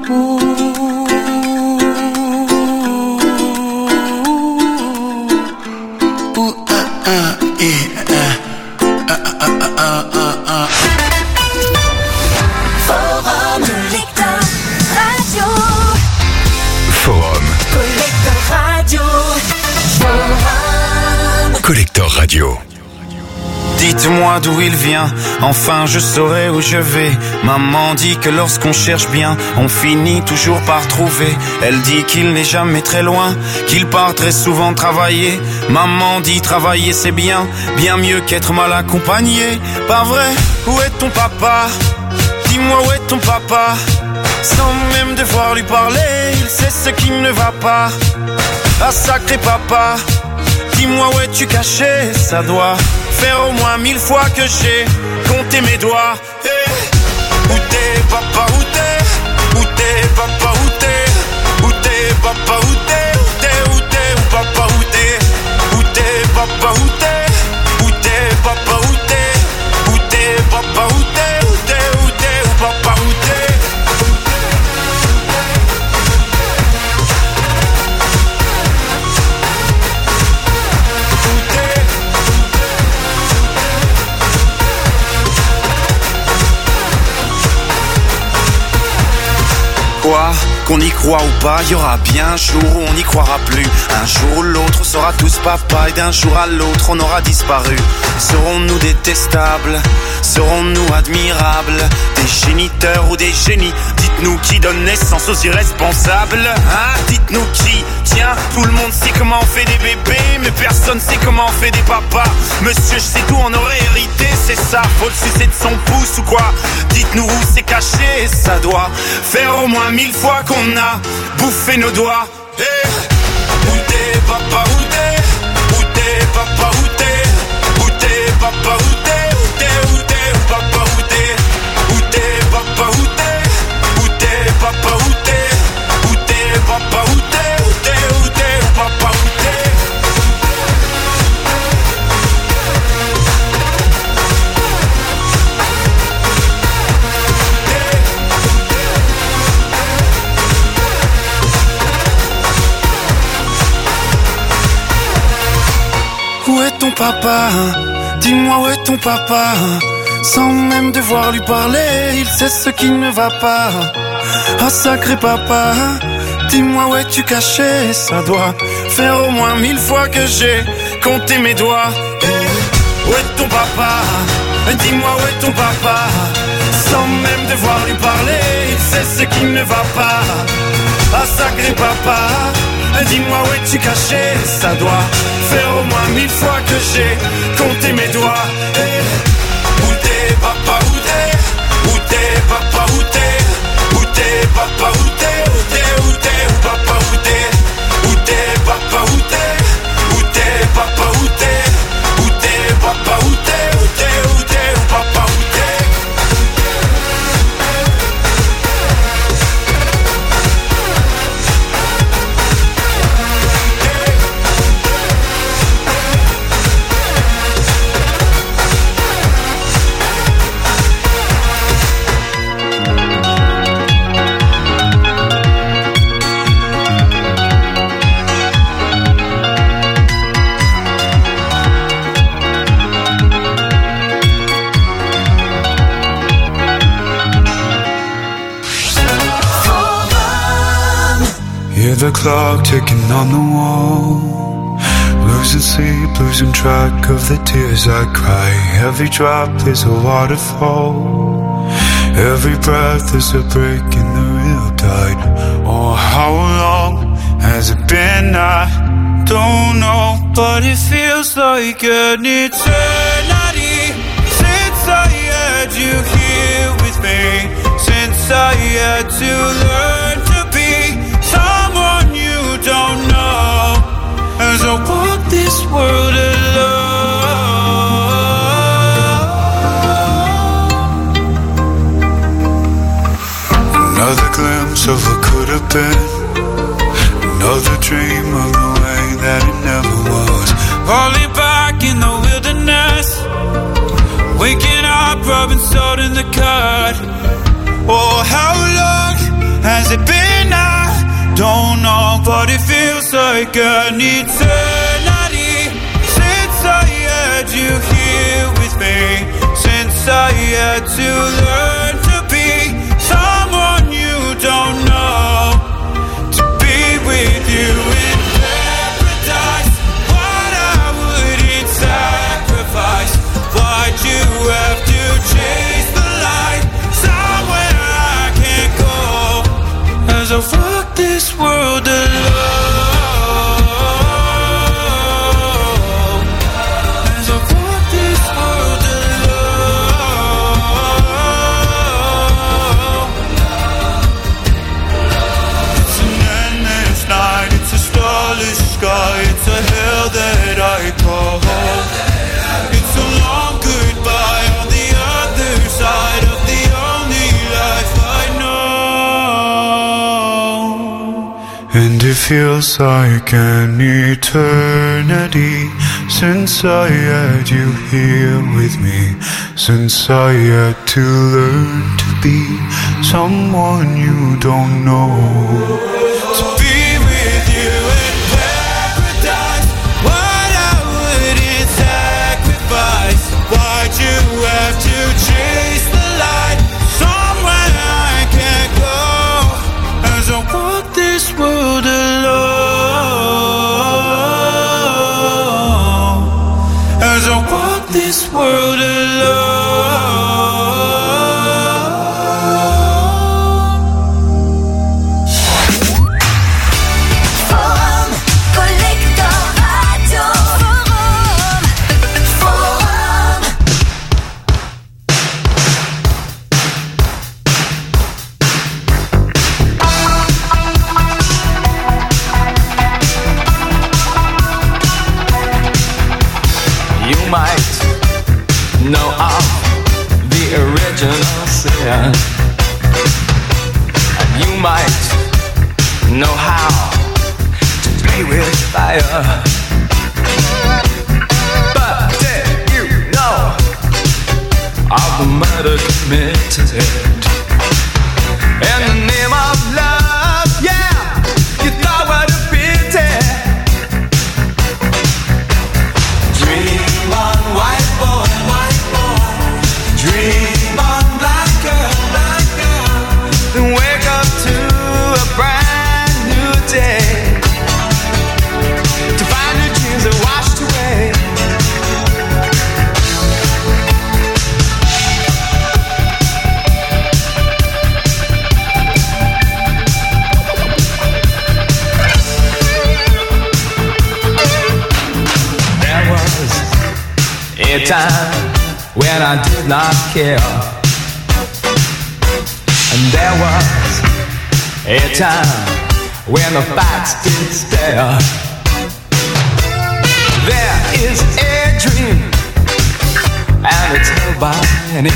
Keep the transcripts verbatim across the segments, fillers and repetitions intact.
Collector Radio. Dites-moi d'où il vient, enfin je saurai où je vais. Maman dit que lorsqu'on cherche bien, on finit toujours par trouver. Elle dit qu'il n'est jamais très loin, qu'il part très souvent travailler. Maman dit travailler c'est bien, bien mieux qu'être mal accompagné. Pas vrai? Où est ton papa? Dis-moi où est ton papa? Sans même devoir lui parler, il sait ce qui ne va pas. Ah sacré papa, dis-moi où es-tu caché? Ça doit faire au moins mille fois que j'ai compté mes doigts. Hey. Où t'es papa, où t'es? Où t'es papa, où t'es? Où t'es papa, où t'es? Où t'es, où t'es, où papa, où t'es? Où t'es papa, où t'es? Où t'es papa, où t'es? Où t'es papa, où t'es? Où t'es, où t'es, où papa, où t'es? Quoi? Qu'on y croit ou pas, y aura bien un jour où on n'y croira plus. Un jour ou l'autre, on sera tous papa, et d'un jour à l'autre, on aura disparu. Serons-nous détestables? Serons-nous admirables? Des géniteurs ou des génies? Dites-nous qui donne naissance aux irresponsables. Hein? Dites-nous qui? Tiens, tout le monde sait comment on fait des bébés, mais personne sait comment on fait des papas. Monsieur, je sais d'où on aurait hérité, c'est ça. Faut le sucer de son pouce ou quoi? Dites-nous où c'est caché, ça doit faire au moins mille fois qu'on a bouffé nos doigts. Hey. Où t'es papa, où t'es? Où t'es papa, où t'es? Où t'es papa, où t'es? Où t'es, où t'es, où papa, où t'es? Où t'es papa, où t'es? Où t'es papa, où t'es? Où t'es papa, où t'es? Où t'es, où t'es, où papa, où t'es? Où est ton papa? Dis-moi où est ton papa? Sans même devoir lui parler, il sait ce qui ne va pas. Ah sacré papa, dis-moi où es-tu caché? Ça doit faire au moins mille fois que j'ai compté mes doigts. Où est ton papa? Dis-moi où est ton papa? Sans même devoir lui parler, il sait ce qui ne va pas. Ah sacré papa, dis-moi où es-tu caché? Ça doit faire au moins mille fois que j'ai compté mes doigts. Hey. Où t'es papa, où t'es? Où t'es papa, où t'es? Où t'es papa, où t'es? Où t'es, où t'es, où papa, où t'es? Où t'es papa, où t'es? Où t'es papa, où t'es? Où t'es papa, où t'es? Où t'es, où t'es, où papa, où t'es? Hear the clock ticking on the wall, losing sleep, losing track of the tears I cry. Every drop is a waterfall, every breath is a break in the real tide. Oh, how long has it been? I don't know, but it feels like an eternity since I had you here with me, since I had to learn to be someone you don't know, as I walk this world alone. Another glimpse of what could have been, another dream of the way that it never was. Falling back in the wilderness, waking up, rubbing salt in the cut. Oh, how long has it been? don't know, but it feels like an eternity since I had you here with me, since I had to learn to be someone you don't know, to be with you in paradise. What I wouldn't sacrifice, why'd you have to chase the light somewhere I can't go, as I walk this world alone, as I walk this world alone. It's an endless night, it's a starless sky, it's a hell that I call home. It's a long goodbye on the other side of the only life I know. And it feels like an eternity since I had you here with me, since I had to learn to be someone you don't know, to be with you in paradise. What I wouldn't sacrifice, why'd you have to chase the light somewhere I can't go, as I walk this world alone, as I walk this world alone. Forum, Collector Radio. Forum, Forum. You might know of the original sin, and you might know how to play with fire. But did you know of the murder committed in the name of love? Yeah, you thought what a pity. Dream on, white boy, white boy. Dream on, black girl, black girl. Then wake up to a brand new day, to find your dreams are washed away. There was a time when I did not care, and there was a time when the facts did stare. There is a dream, and it's held by many.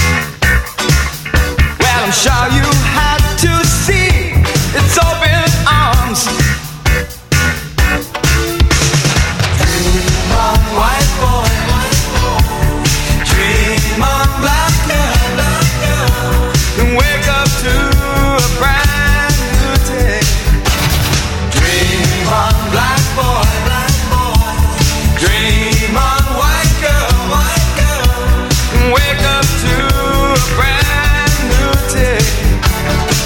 Well, I'm sure you had to see its open arms. Dream on, white boy, white boy. Dream on, black girl, black girl. And wake up to a brand new day. Dream on, black boy, black boy. Dream on, white girl, white girl. And wake up to a brand new day.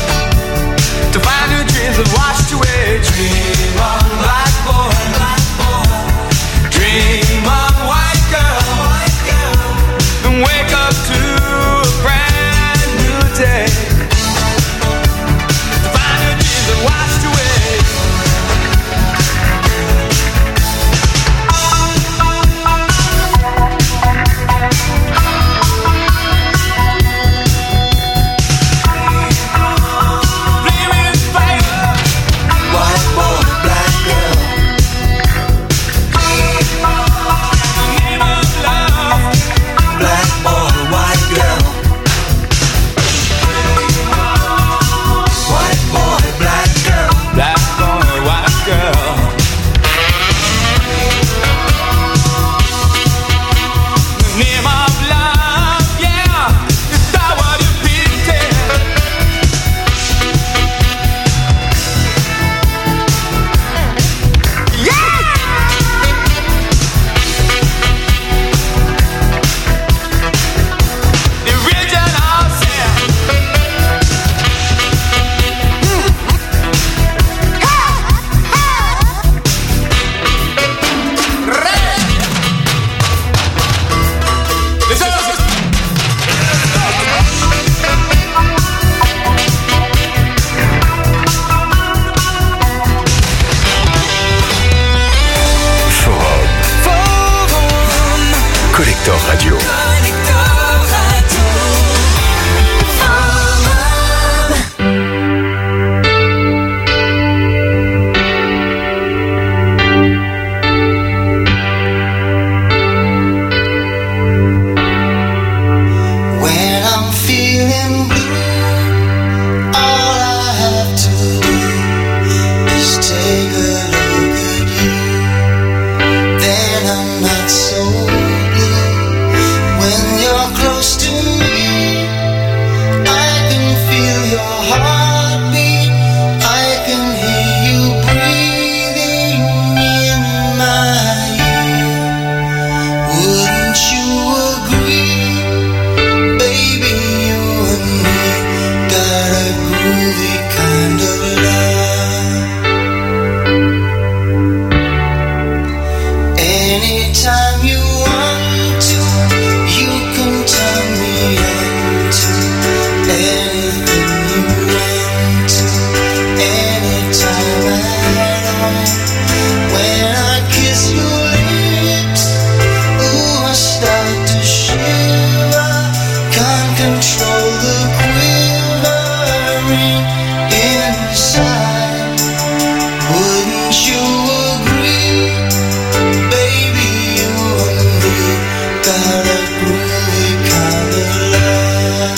side. Wouldn't you agree, baby? You and me got a groovy kind of love.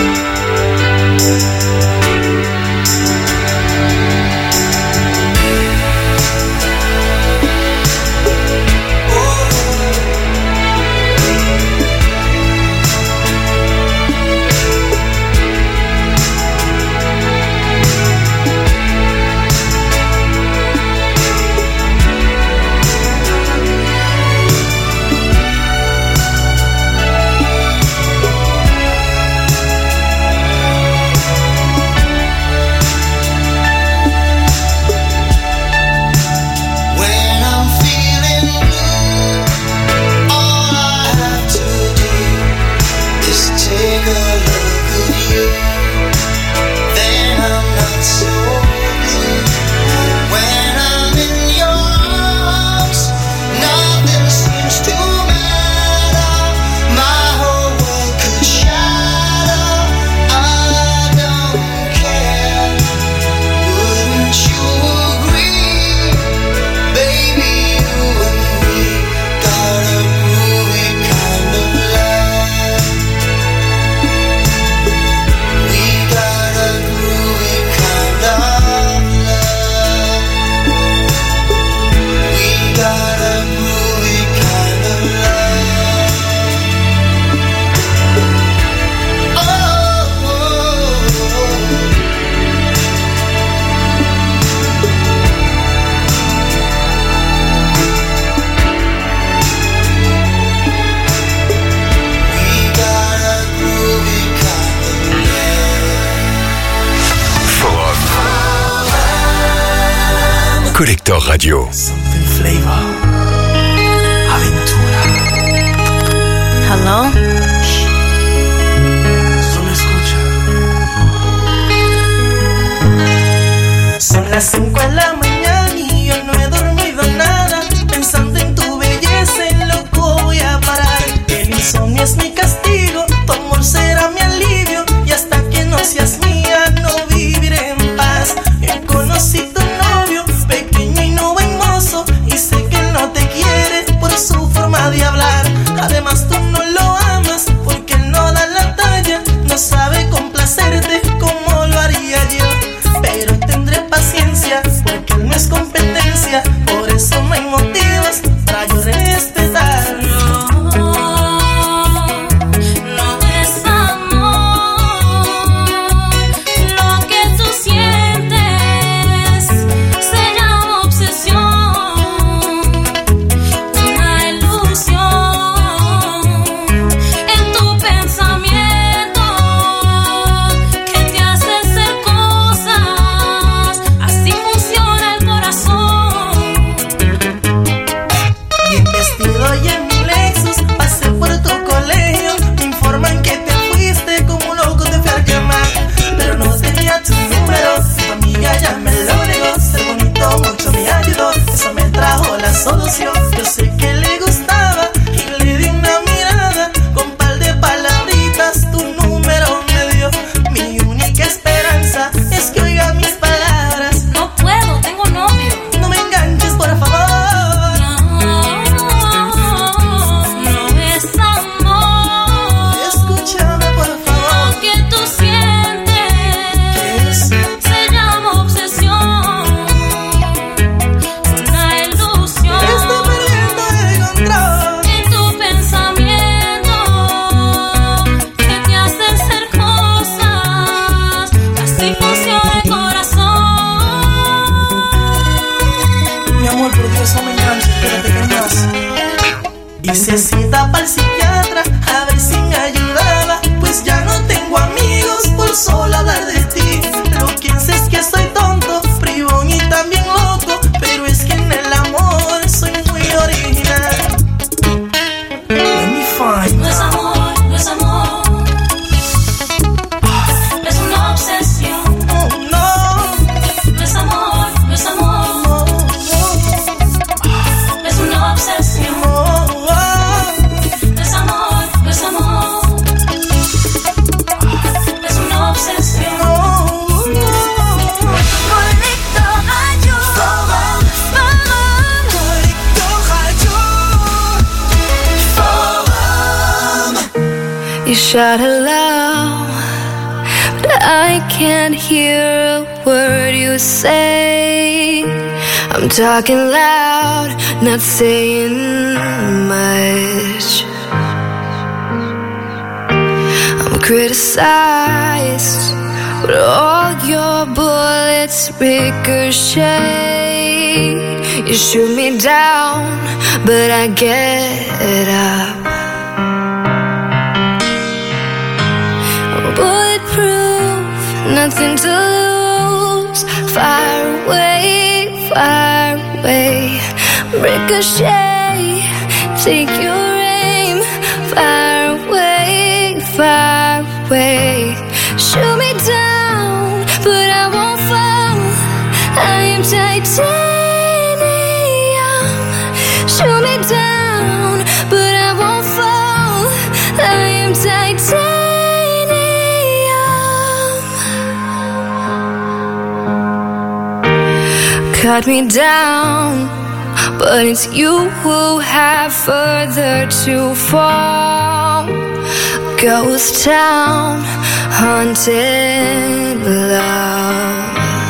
Collector Radio. Something flavor. Aventura. Hello? Solo escucha. Son las cinco de la mañana y yo no he dormido nada. Pensando en tu belleza, en loco voy a parar. El insomnio es mi castigo, tu amor será mi alivio. Y hasta que no seas mía, no viviré en paz. Yo conocí tu novio, pequeño y no buen mozo, y sé que él no te quiere por su forma de hablar. Además tú no lo amas porque él no da la talla, no sabe complacerte como lo haría yo. Pero tendré paciencia porque él no es competencia, por eso no hay motivos para yo respetarlo. Solución, yo sé que le gustaba y le di una mirada con par de palabritas, tu número me dio. Mi única esperanza es que oiga mis palabras. No puedo, tengo novio. No me enganches, por favor. No, no es amor. Escúchame, por favor. Lo que tú sientes ¿Qué es? se llama obsesión. Una ilusión. Estoy perdiendo el control. En tu pensamiento que te hace hacer cosas, así funciona el corazón. Mi amor, por Dios, no me enganches, espérate que hay más. Hice cita para el psiquiatra a ver si me ayudaba, pues ya no tengo amigos por solo hablar de ti. Lo que sé es que soy tonto, bribón y también loco, pero es que en el amor soy muy original. Let me find No es amor, no es amor, es una obsesión. Oh, no, No es amor, no es amor, no, es una obsesión. no, no. No es amor, no es amor, es una obsesión. No, You shout aloud, but I can't hear a word you say. I'm talking loud, not saying much. I'm criticized, but all your bullets ricochet. You shoot me down, but I get up. Bulletproof, nothing to lose. Fire away, fire away. Ricochet, take your aim. Fire away, fire away. Shoot me down, but I won't fall. I am titanium. Shoot me down, but I won't fall. I am titanium. Cut me down, but it's you who have further to fall. Ghost town, haunted love.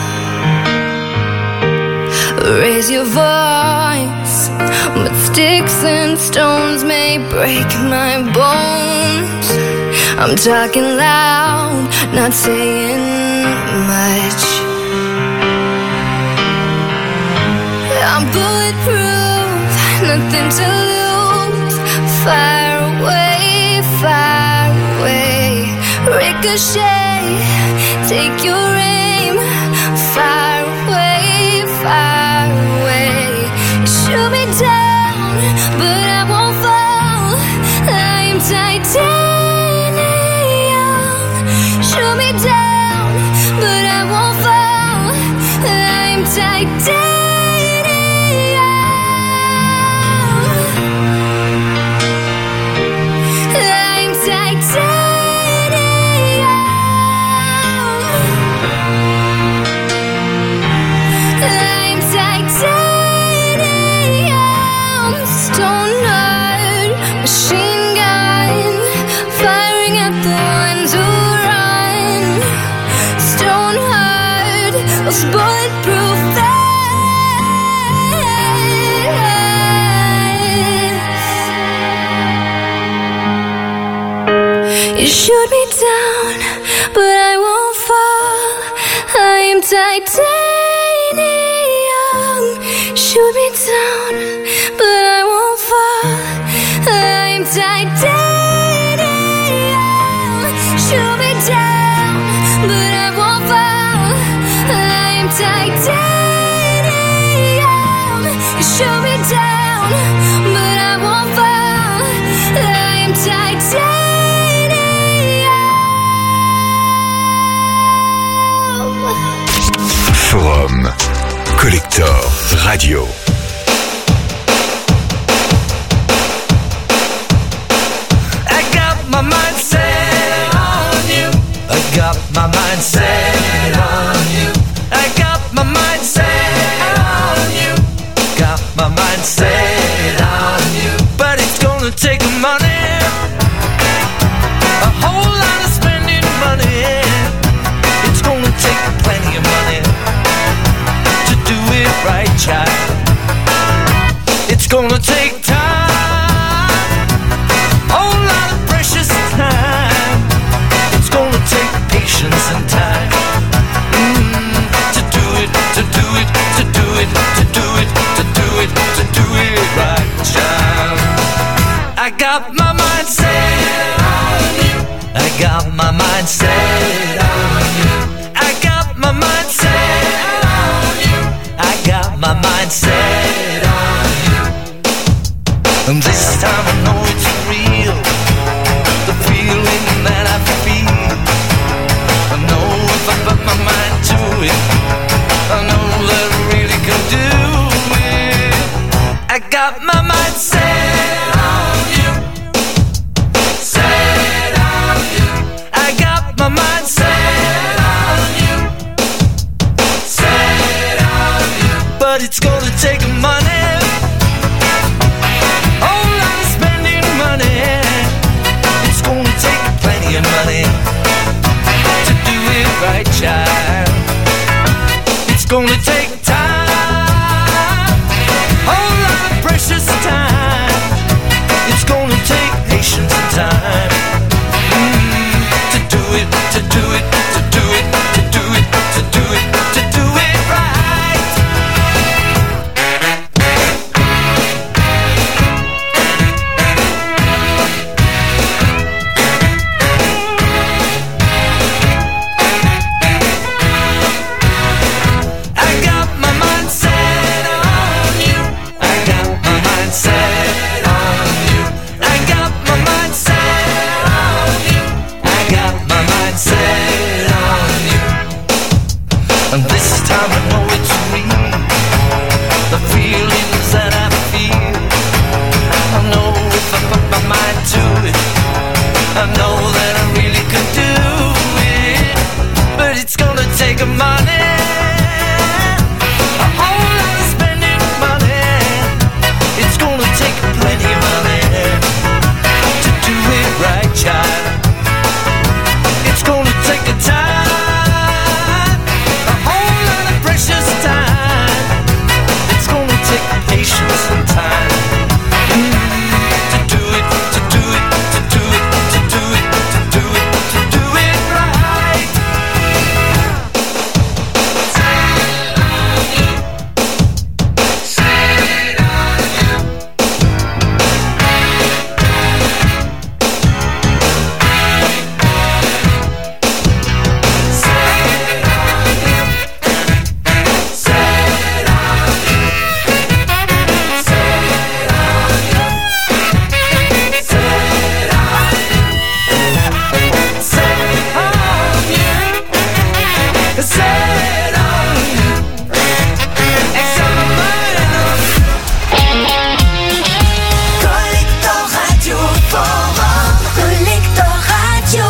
Raise your voice, but sticks and stones may break my bones. I'm talking loud, not saying much. I'm bulletproof, nothing to lose. Fire away, fire away. Ricochet, take your aim. Fire away, fire away. Shoot me down, but I won't fall. I'm titanium. Shoot me down, but I won't fall. I'm titanium. Bulletproof vest. You shoot me down, but I won't fall. I am titanium. Shoot me down, but I won't fall. I am titanium. Shoot me down, but I won't fall. I'm titanium. You shoot me down, but I won't fall. I'm titanium. Forum Collector Radio. I got my mind set on you. I got my mind set on you. I got my mind set on you. Got my mind set on you. But it's gonna take money, a whole lot of spending money. It's gonna take plenty of money to do it right, child. It's gonna take time, a whole lot of precious time. It's gonna take patience and time. To do it, to do it, to do it, to do it, to do it right, child. I got my mind set on you. I got my mind set on you. I got my mind set on you. I got my mind set on you. And this time I know it's real, the feeling that I feel. I know if I put my mind to it, I know that I really can do it. I got my mind set on you, set on you. I got my mind set on you, set on you. But it's gonna take money, whole lot of spending money. It's gonna take gonna take time, whole lot of precious time. It's gonna take patience and time mm, to do it, to do it, to do it, to do it, to do it, to do it right. I got my mind set on you. I got my mind set on you. I got my mind set on you. I got my mind set on you. And this time I know it's real. The feelings that I feel. I know if I put my mind to it, I know that I really could do it. But it's gonna take a money, a whole lot of spending money. It's gonna take plenty of money to do it right, child. It's gonna take a time, a whole lot of precious time. It's gonna take patience and time mm, to do it, to do it, to do it, to do it, to do it, to do it right. Collector Radio Forum. Collector Radio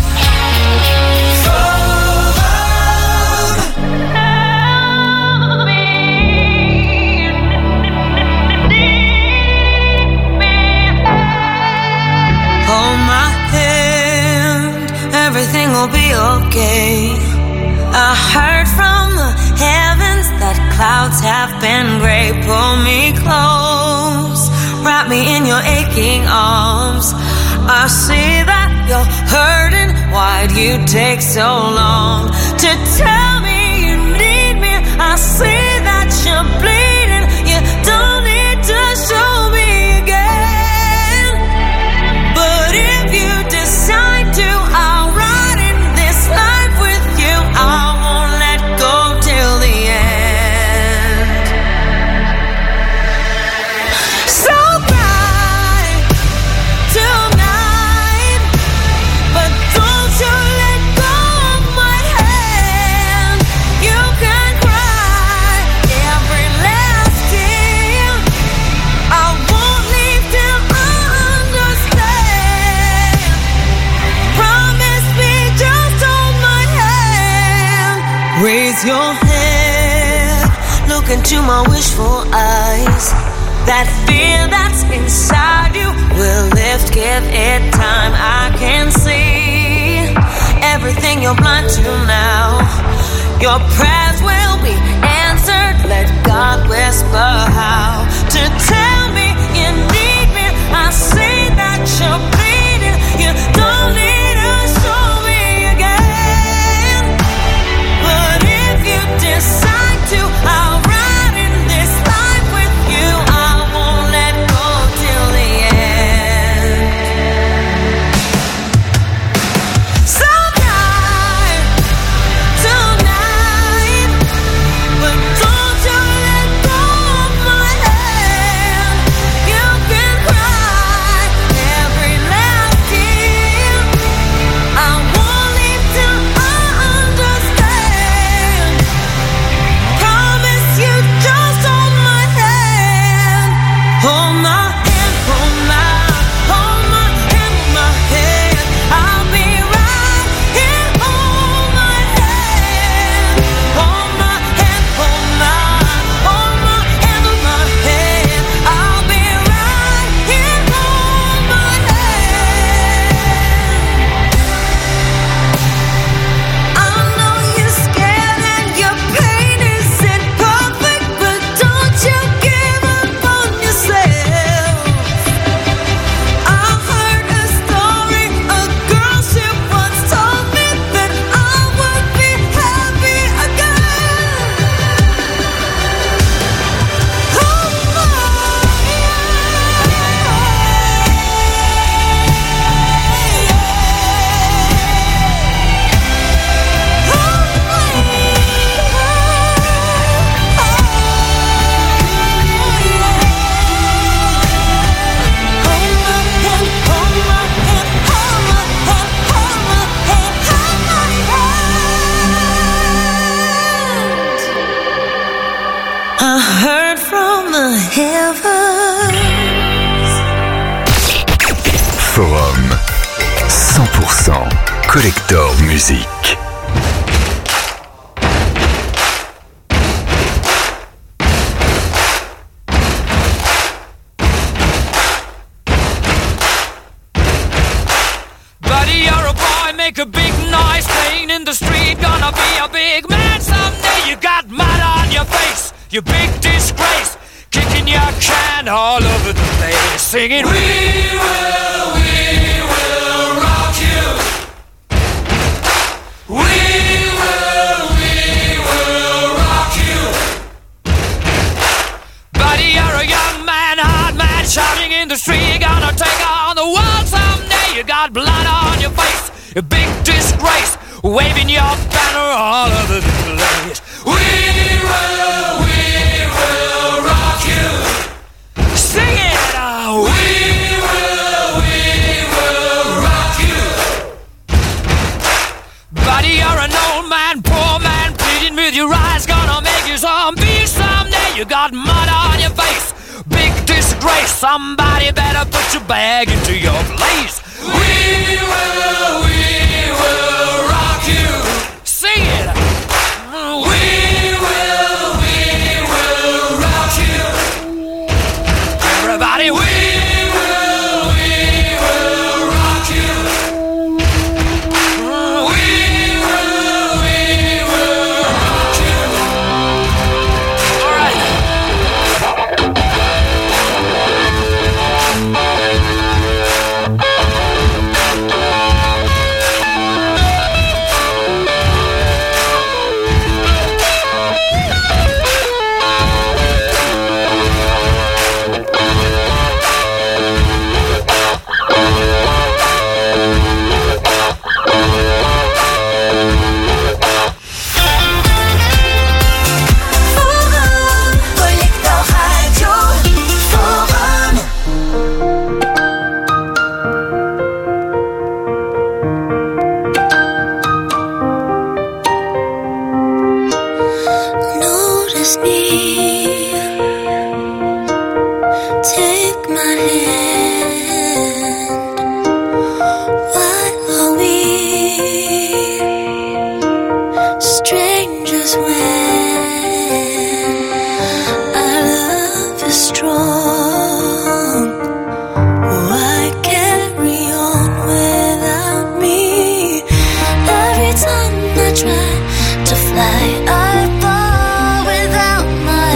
Hold my hand, everything will be okay. I heard from the heavens that clouds have been gray. Pull me close, wrap me in your aching arms. I see that you're hurting. Why'd you take so long to tell me you need me? I see that you're bleeding. You don't need to show me again. But if you decide to, I'll ride in this life with you. I won't let go till the end. So cry tonight, but don't you let go of my hand. You can cry every last tear. I won't leave till I understand. Promise me, just hold my hand. Raise your head, look into my wishful eyes. That fear that's inside you will lift, give it time. I can see everything you're blind to now. Your prayers will be answered. Let God whisper how to tell me you need me. I see that you're bleeding. You don't need to show me again. But if you decide to, I'll ride in this life with you. I won't let go till the end. So cry tonight, but don't you let go of my hand. You can cry every I heard from the heavens. Forum cent pour cent Collector Music. Make a big noise playing in the street. Gonna be a big man someday. You got mud on your face, you big disgrace. Kicking your can all over the place, singing, we will, we will rock you. We will, we will rock you. Buddy, you're a young man, hard man, shouting in the street. Gonna take on the world someday. You got blood on your face, a big disgrace, waving your banner all over the place. We will, we will rock you. Sing it out. We will, we will rock you. Buddy, you're an old man, poor man, pleading with your eyes. Gonna make you zombie someday. You got mud on your face, big disgrace. Somebody better put your bag into your place. We will, we will rock you. Sing it. We will, we will rock you. Everybody, we will, we will rock you. We will, we will rock you. All right. Try to fly, I fall without my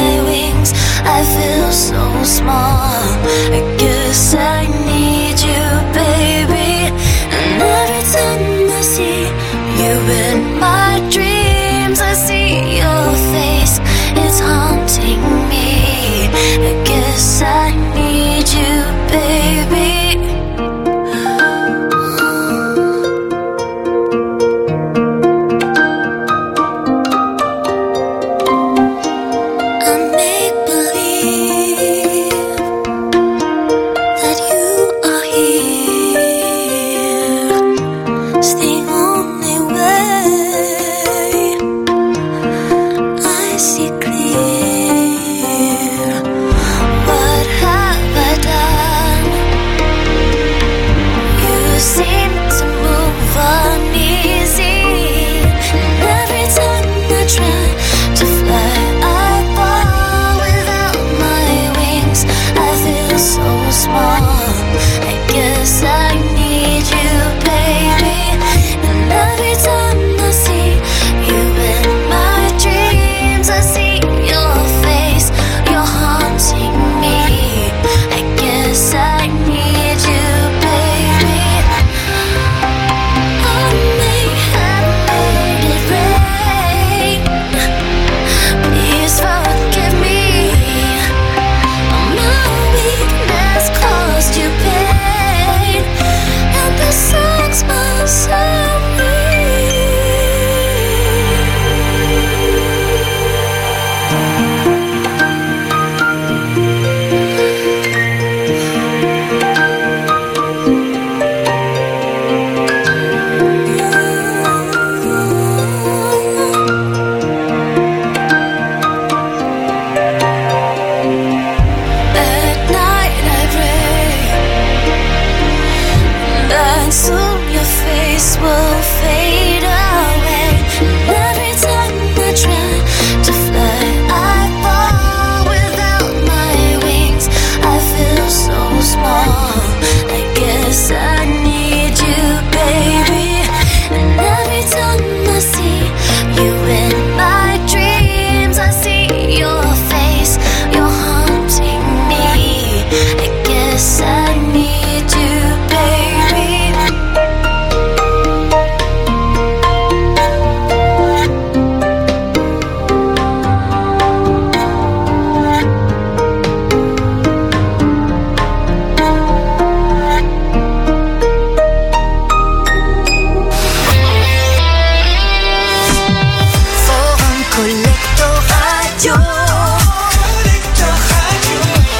Radio. Collector Radio.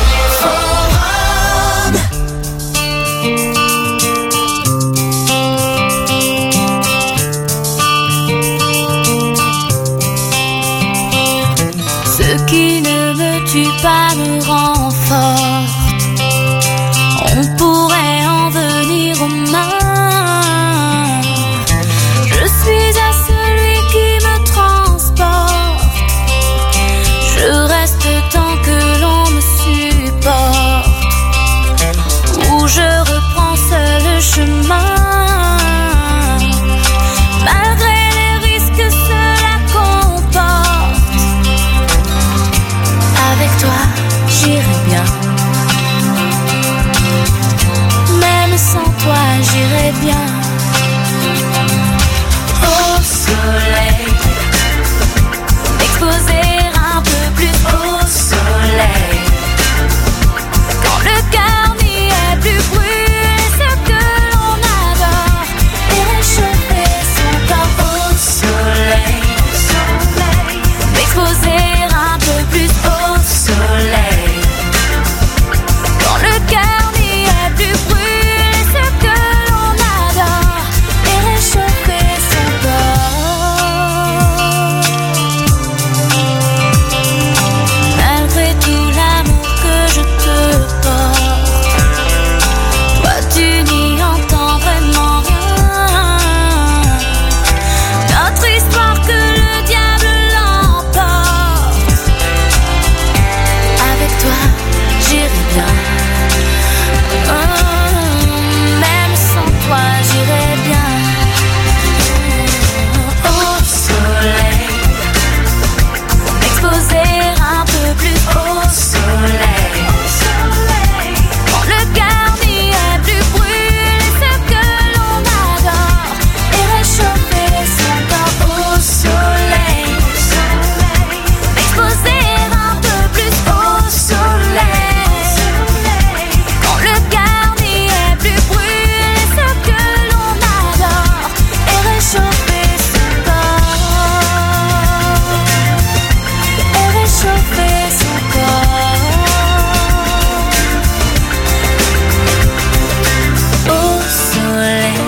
Forum. Ce qui ne me tue pas me rend forte. On pourrait en venir aux mains. Je suis à celui qui me transporte. Je reste tant que l'on me supporte. Où je reprends seul le chemin. Malgré les risques que cela comporte. Avec toi, j'irai bien. Même sans toi, j'irai bien. Au soleil, m'exposer un peu plus au soleil. Quand le cœur n'y est plus, brûler ce que l'on adore et réchauffer son corps au soleil. M'exposer un peu plus au soleil. Quand le cœur n'y est plus, brûler ce que l'on adore et réchauffer son corps. Malgré tout l'amour que je te porte, toi tu n'y entends vraiment rien. Notre histoire que le diable l'emporte. Avec toi, j'irai bien. Oh, même sans toi, j'irai bien. Au soleil, m'exposer un peu plus au soleil. Quand le cœur n'y est plus, brûler ce que l'on adore et réchauffer son corps au soleil. M'exposer un peu plus au soleil. Quand le cœur n'y est plus, brûler ce que l'on adore et réchauffer son corps. Et réchauffer son corps. Au soleil,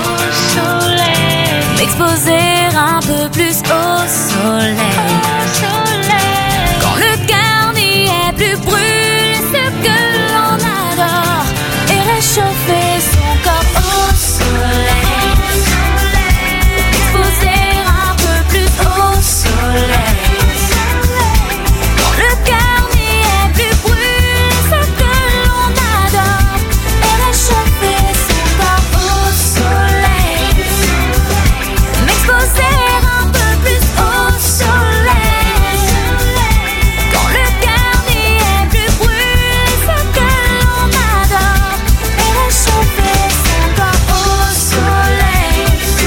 m'exposer un peu plus au soleil. Quand le cœur n'y est plus, brûler ce que l'on adore et réchauffer son corps au soleil. M'exposer un peu plus au soleil. Quand le cœur n'y est plus, brûler ce que l'on adore et réchauffer son corps au soleil. M'exposer un peu plus au soleil. Quand le cœur n'y est plus, brûler ce que l'on adore et réchauffer son corps au soleil.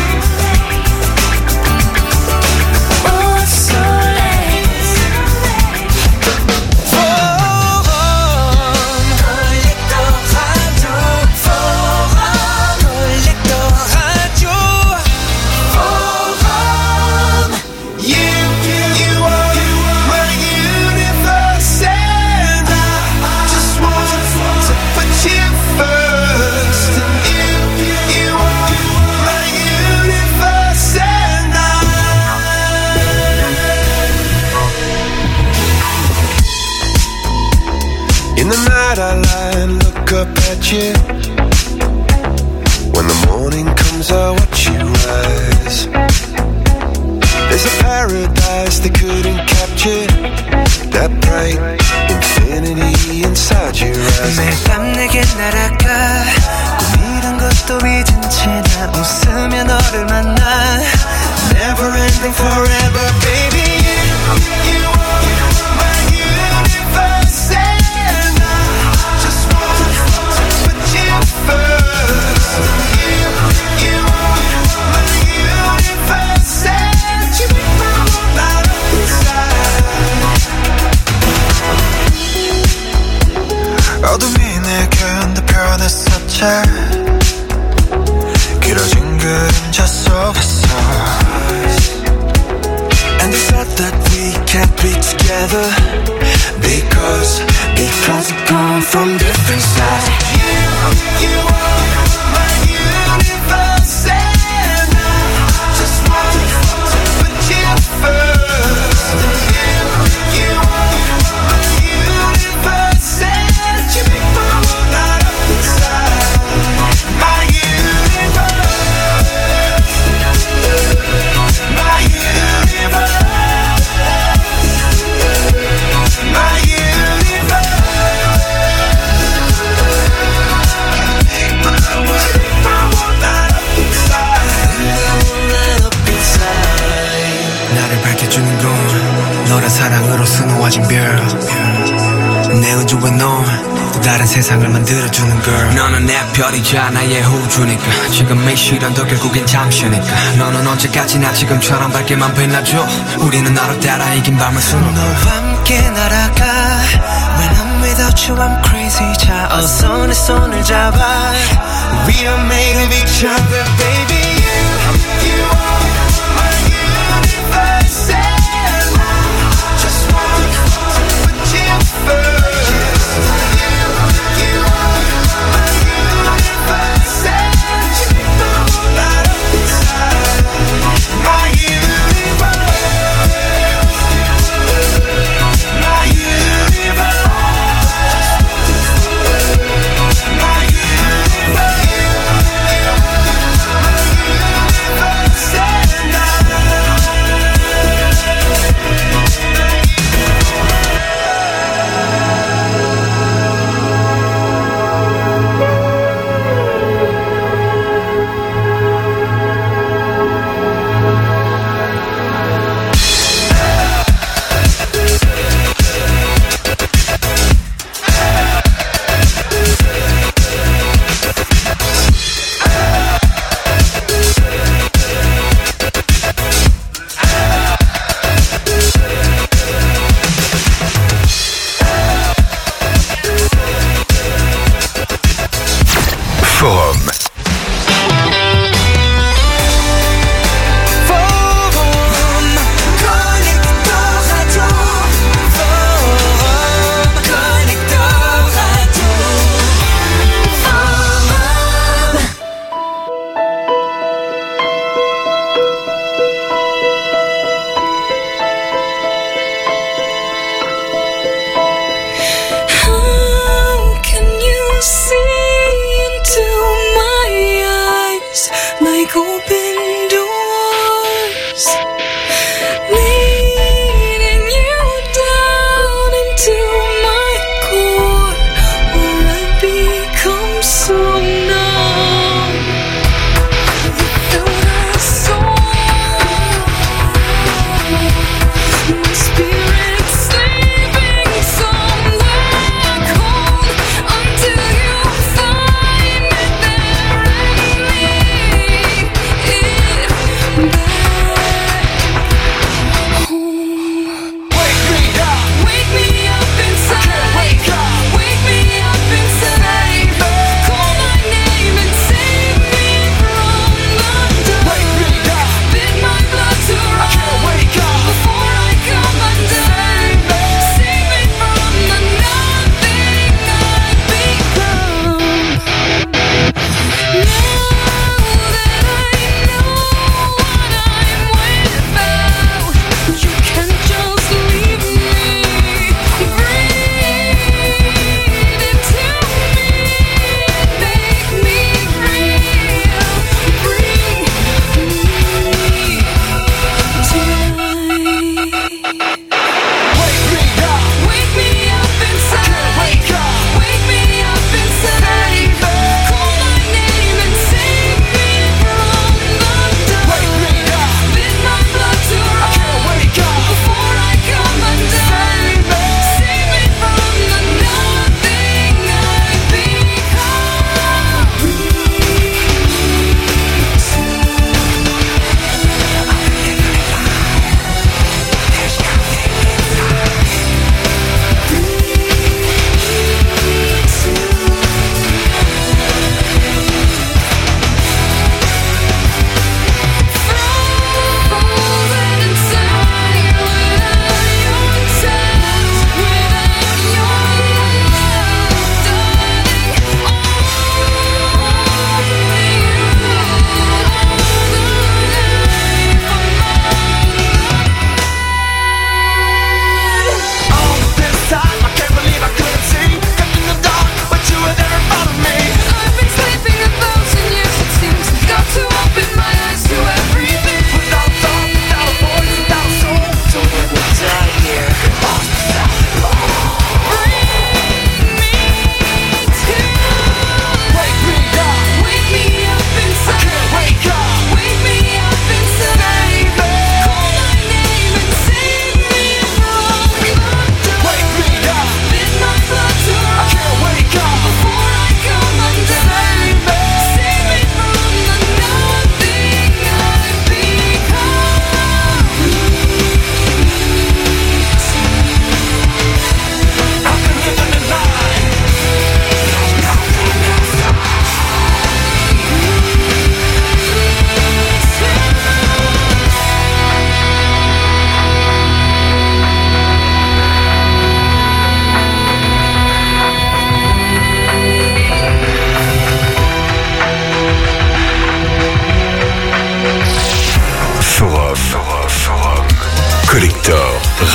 Au soleil. Forum, Collector Radio. Forum, Collector Radio. Forum. You, you are my universe, and I just want to put you first. You, you are my universe, and I. In the night I lie and look up at you. When the morning comes I watch you rise. There's a paradise they couldn't capture. That bright infinity inside your eyes. 매일 밤 내게 날아가 꿈이란 것도 잊은 채 나 웃으며 너를 만나. Never ending forever, baby. You, you are my universe, and I just want to put you first. You, you are my universe, and you make my whole life inside. 어둠이 내겐 더 변했었지. 길어진 그림자 속에서. And it's together. Because, because we come from different sides. You, you are my universe, and I just want to put you first. You, you are my universe, and you make my world light up inside. My universe, my universe. My universe, my world light up inside, up inside. 나를 밝혀주는 건 너란 사랑으로 수놓아진 별. 내 우주와 넌 또 다른 세상을 만들어주는 girl. 너는 내 별이자 나의 호주니까 지금의 시련도 결국엔 잠시니까. 너는 언제까지나 지금처럼 밝게만 빛나줘. 우리는 너를 따라 이긴 밤을 수놓아. 너와 함께 날아가. When I'm without you I'm crazy. 자 어서 내 손을 잡아. We are made of each other baby. You, you are my universe, and I just want to put you first. Yeah.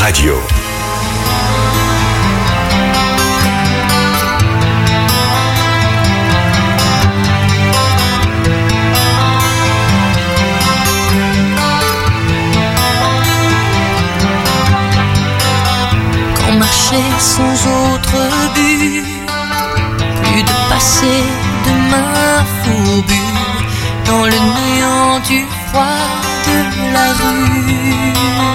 Radio. Quand marcher sans autre but, plus de passé, de main fourbue, dans le néant du froid de la rue.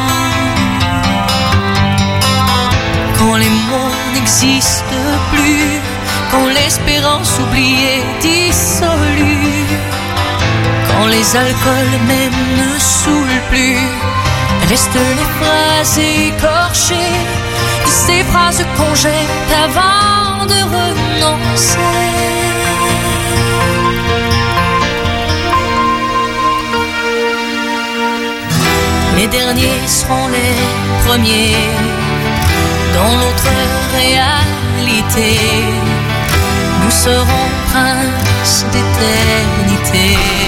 Quand les mots n'existent plus, quand l'espérance oubliée dissolue, quand les alcools même ne saoulent plus, restent les phrases écorchées, de ces phrases qu'on jette avant de renoncer. Les derniers seront les premiers dans notre réalité. Nous serons princes d'éternité.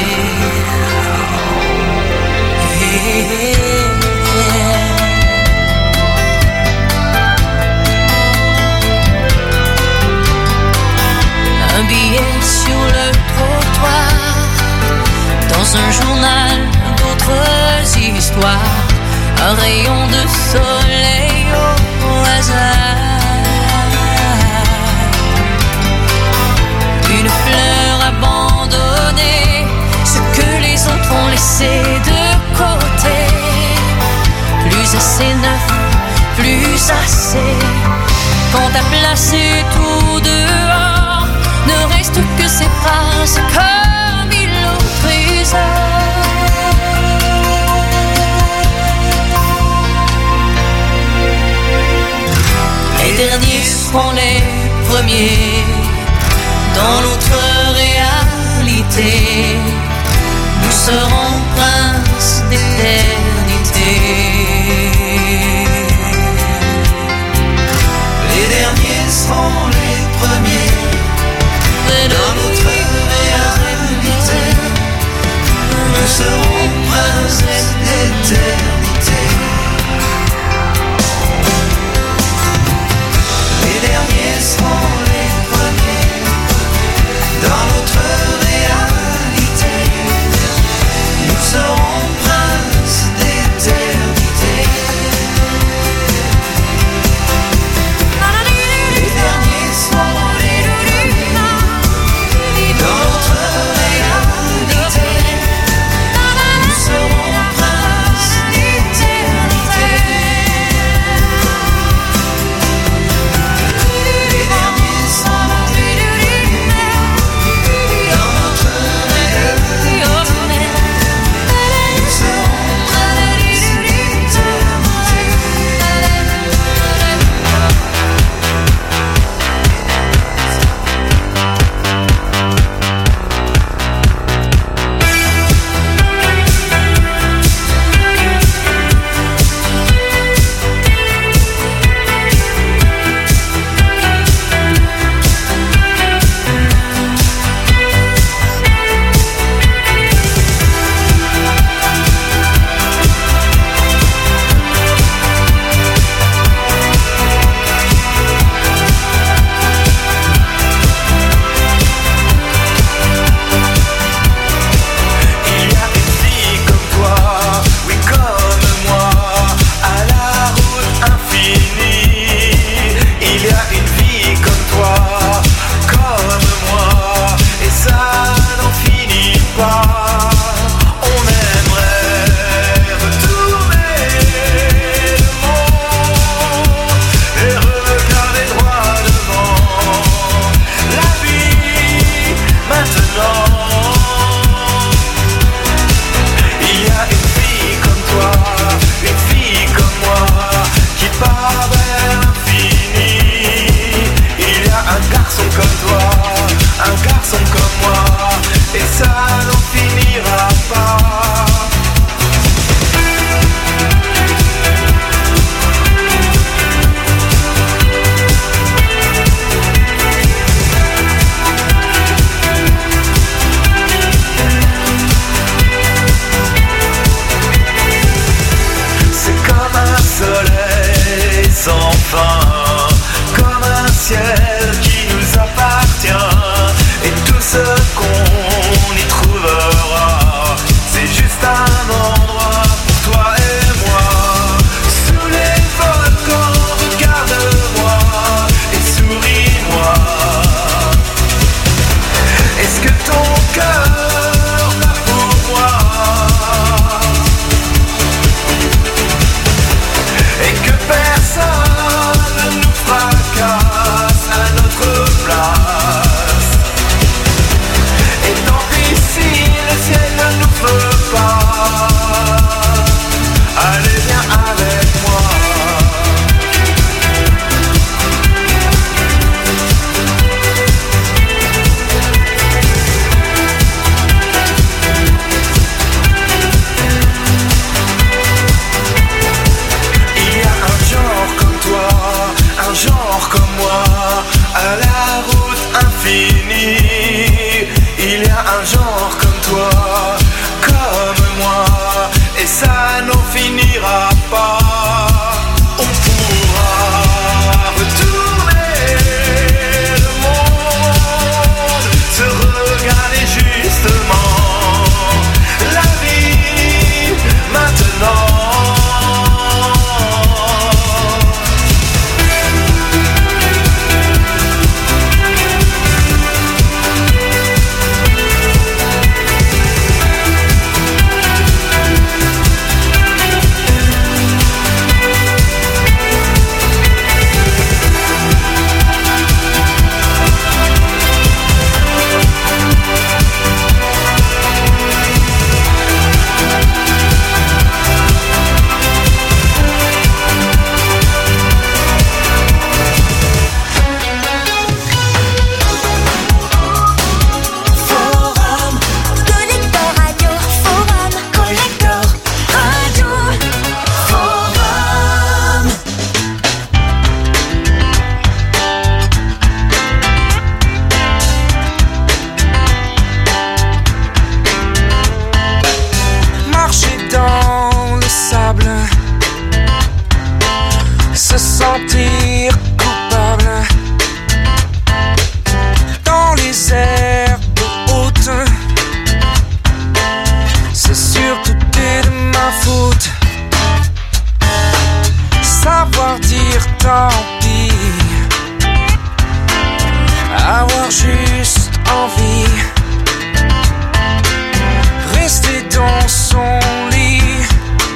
Un billet sur le trottoir, dans un journal d'autres histoires, un rayon de soleil au hasard, une fleur abandonnée, ce que les autres ont laissé de côté, plus assez neuf, plus assez, quand t'as placé tout dehors, ne reste que ces phrases comme il au trésor. Les derniers seront les premiers dans notre réalité. Nous serons princes d'éternité. Les derniers seront les premiers dans notre réalité. Nous serons princes d'éternité. Les derniers seront les premiers dans notre réalité. Nous serons princes d'éternité. sentir coupable dans les herbes hautes. C'est surtout de ma faute. Savoir dire tant pis, avoir juste envie, rester dans son lit,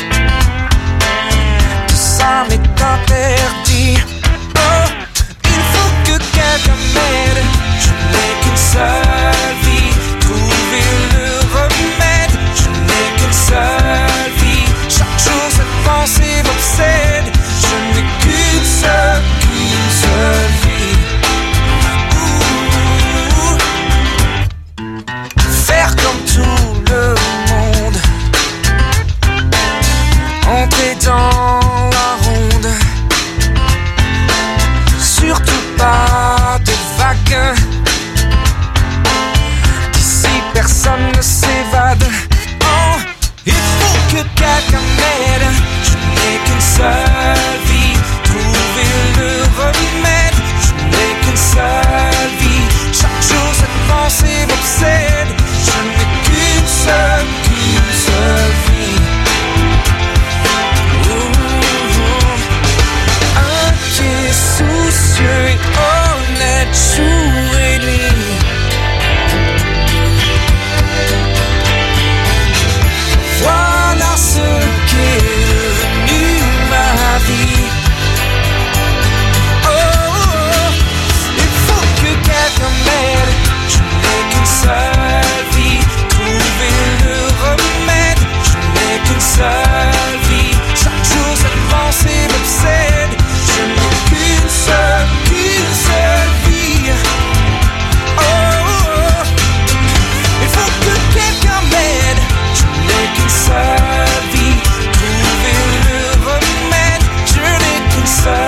tout ça m'est interdit. Oh, il faut que quelqu'un m'aide, je n'ai qu'une seule vie, trouver le remède, je n'ai qu'une seule vie, chaque jour cette pensée m'obsède, je n'ai qu'une seule, qu'une seule vie. Ouh. Faire comme tout le monde, entrer dans la ronde, surtout pas de vagues, d'ici personne ne s'évade. Oh, il faut que quelqu'un m'aide, je n'ai qu'une seule vie, trouver le remède, je n'ai qu'une seule vie, chaque jour cette pensée m'obsède, je n'ai qu'une seule, qu'une seule vie. Ouh, inquiet, soucieux et honnête, jour et nuit. Voilà ce qu'est devenu ma vie. Oh, oh, il faut que quelqu'un m'aide, je n'ai qu'une seule vie, trouver le remède, je n'ai qu'une seule vie, chaque jour cette pensée m'obsède, je n'ai qu'une seule, qu'une seule vie. Oh, oh, il faut que quelqu'un m'aide, je n'ai qu'une seule vie, trouver le remède, je n'ai qu'une seule.